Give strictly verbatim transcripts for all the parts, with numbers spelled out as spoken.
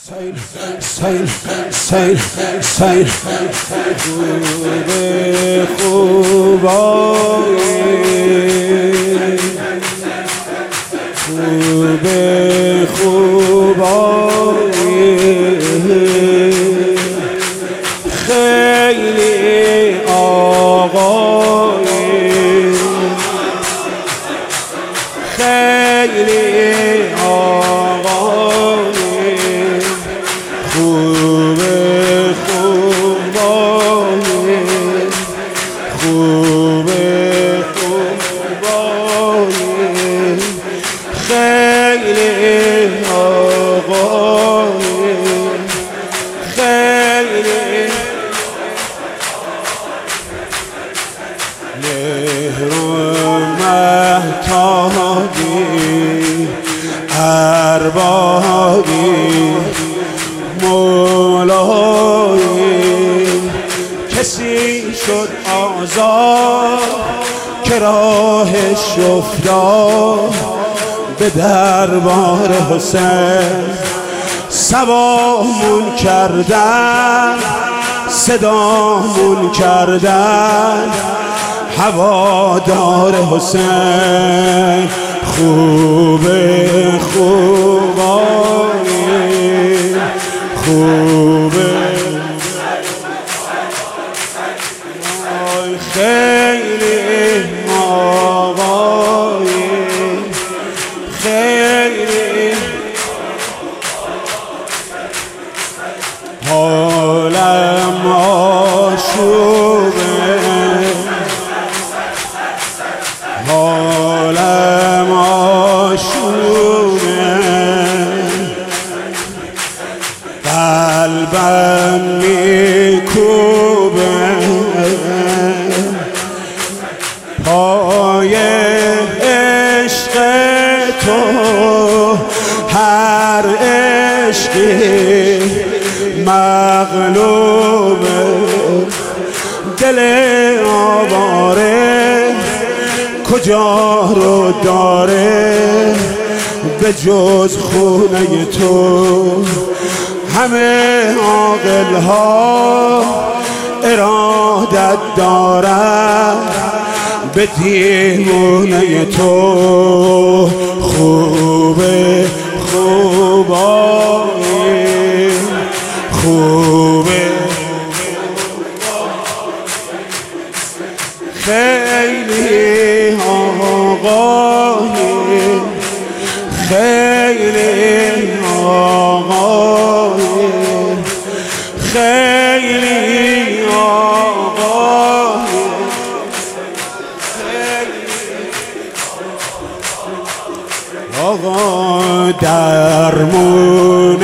سیل سیل سیل سیل خوب خوبایی خوب خوبایی خیلی آقایی خیلی آقایی خوب خوبایی خوب خوبایی خیلی آقایی خیلی مهر و مهتابی اربابی مولایی کسی شد آزاد که راهش افتاد به دربار حسین سوامون کردن صدامون کردن هوادار حسین خوب خوبایی خوب خیلی آقایی خیلی حالم آشوبه حالم آشوبه قلبم میکوبه پای عشق تو هر عشقی مغلوبه دل آواره کجا رو داره به جز خونه تو همه عاقل ها ارادت دارن به دیوونه تو خوب خوبایی خوب خیلی آقایی خیلی آقایی خیلی آقایی آقا درمون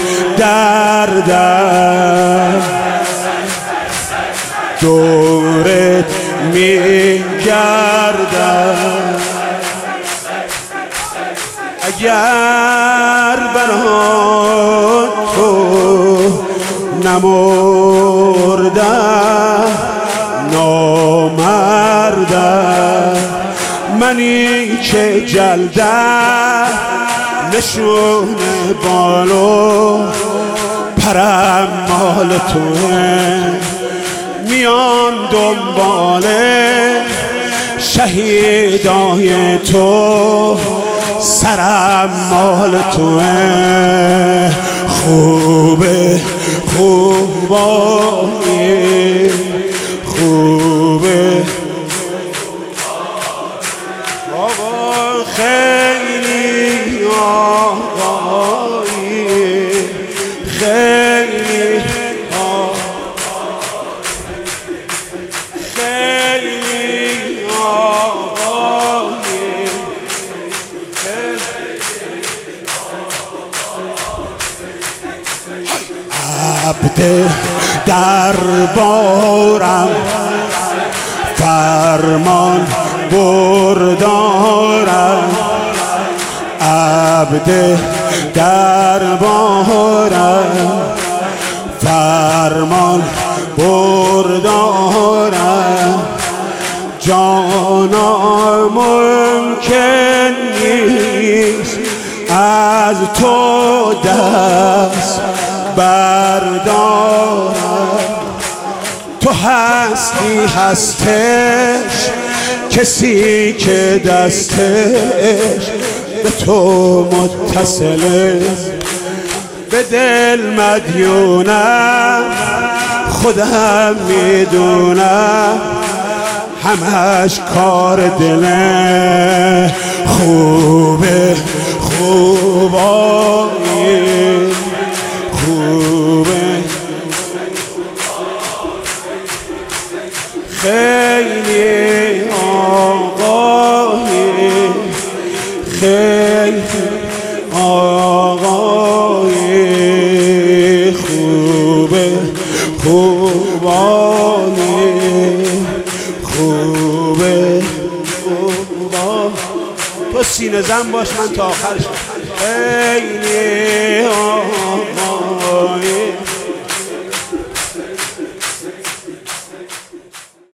دردم دورت میگردم اگر برای تو نمردم نامردم منی که جلدم نشون بالو پرم مال توه میان دنبال شهیدای تو سرم مال توه خوب خوبایی خوب آقا خیلی آقایی خیلی خیلی آقایی عبد دربارم فرمان بردارم عبد دربارم فرمان بردارم جانا ممکن نیست از تو دست بردارم. تو هستی هستش کسی که دستش به تو متصله، به دل مدیونم خودم میدونم، همش کار دله. خوبه خوبایی خوبه خیلی آقایی خیلی آقایی خوبه خوبانی خوبه خوبا. تو سینه زن باش من تا آخرش